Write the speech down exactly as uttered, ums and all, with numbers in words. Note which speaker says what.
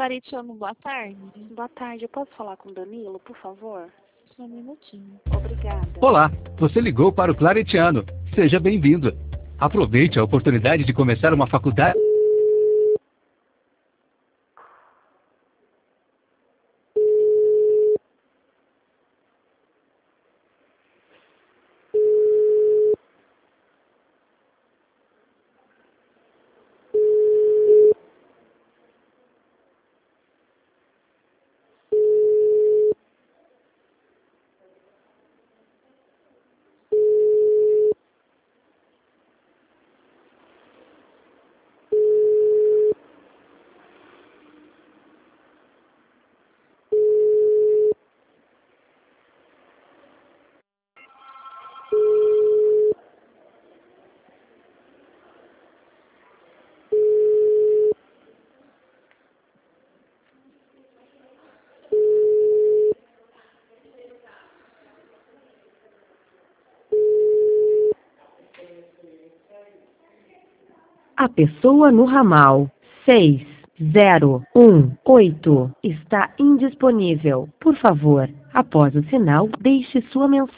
Speaker 1: Claretiano, boa tarde.
Speaker 2: Boa tarde, eu posso falar com o Danilo, por favor?
Speaker 1: Só um minutinho.
Speaker 2: Obrigada.
Speaker 3: Olá, você ligou para o Claretiano. Seja bem-vindo. Aproveite a oportunidade de começar uma faculdade.
Speaker 4: A pessoa no ramal seis zero um oito está indisponível. Por favor, após o sinal, deixe sua mensagem.